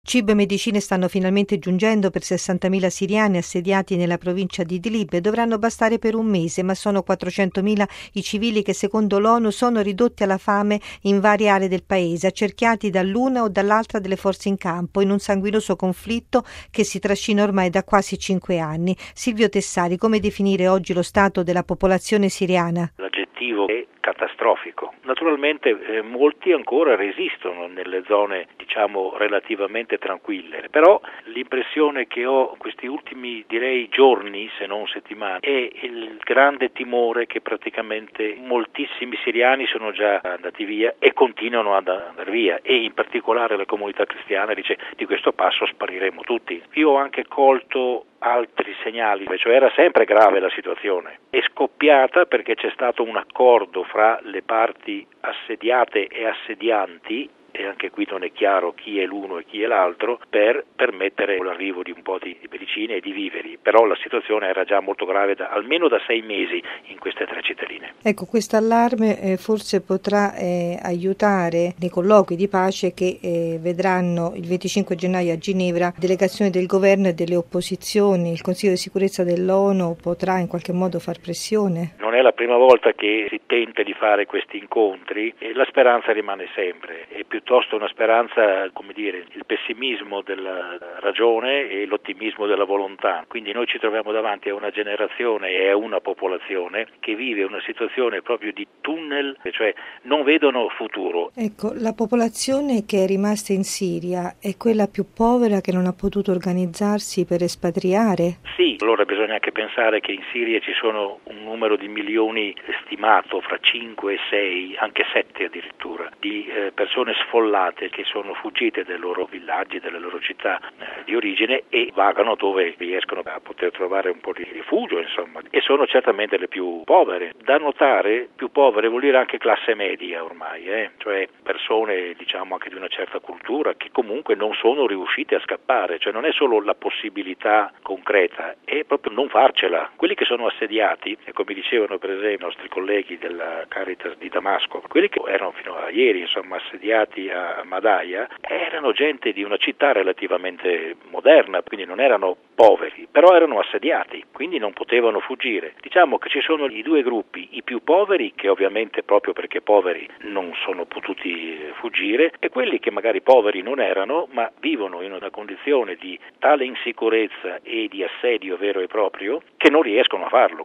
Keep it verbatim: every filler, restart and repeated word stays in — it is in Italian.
Cibo e medicine stanno finalmente giungendo per sessantamila siriani assediati nella provincia di Idlib e dovranno bastare per un mese, ma sono quattrocentomila i civili che secondo l'ONU sono ridotti alla fame in varie aree del paese, accerchiati dall'una o dall'altra delle forze in campo in un sanguinoso conflitto che si trascina ormai da quasi cinque anni. Silvio Tessari, come definire oggi lo stato della popolazione siriana? L'aggettivo è catastrofico. Naturalmente eh, molti ancora resistono nelle zone, diciamo, relativamente tranquille, però l'impressione che ho questi ultimi, direi, giorni, se non settimane, è il grande timore che praticamente moltissimi siriani sono già andati via e continuano ad andare via, e in particolare la comunità cristiana dice: di questo passo spariremo tutti. Io ho anche colto altri segnali, cioè era sempre grave la situazione, è scoppiata perché c'è stato un accordo fra le parti assediate e assedianti, e anche qui non è chiaro chi è l'uno e chi è l'altro, per permettere l'arrivo di un po' di medicine e di viveri, però la situazione era già molto grave da, almeno da sei mesi in queste tre cittadine. Ecco, questo allarme eh, forse potrà eh, aiutare nei colloqui di pace che eh, vedranno il venticinque gennaio a Ginevra delegazioni del governo e delle opposizioni. Il Consiglio di sicurezza dell'ONU potrà in qualche modo far pressione? Non è la prima volta che si tenta di fare questi incontri e la speranza rimane sempre, è piuttosto una speranza, come dire, il pessimismo della ragione e l'ottimismo della volontà. Quindi noi ci troviamo davanti a una generazione e a una popolazione che vive una situazione proprio di tunnel, cioè non vedono futuro. Ecco, la popolazione che è rimasta in Siria è quella più povera che non ha potuto organizzarsi per espatriare? Sì, allora bisogna anche pensare che in Siria ci sono un numero di milioni stimato fra cinque e sei, anche sette addirittura, di eh, persone sfollate che sono fuggite dai loro villaggi, dalle loro città eh, di origine e vagano dove riescono a poter trovare un po' di rifugio, insomma, e sono certamente le più povere. Da notare, più povere vuol dire anche classe media ormai, eh? Cioè persone, diciamo, anche di una certa cultura che comunque non sono riuscite a scappare, cioè non è solo la possibilità concreta, è proprio non farcela. Quelli che sono assediati, e come dicevano per esempio i nostri colleghi della Caritas di Damasco, quelli che erano fino a ieri, insomma, assediati a Madaya, erano gente di una città relativamente moderna, quindi non erano poveri, però erano assediati, quindi non potevano fuggire. Diciamo che ci sono i due gruppi, i più poveri, che ovviamente proprio perché poveri non sono potuti fuggire, e quelli che magari poveri non erano, ma vivono in una condizione di tale insicurezza e di assedio vero e proprio che non riescono a farlo.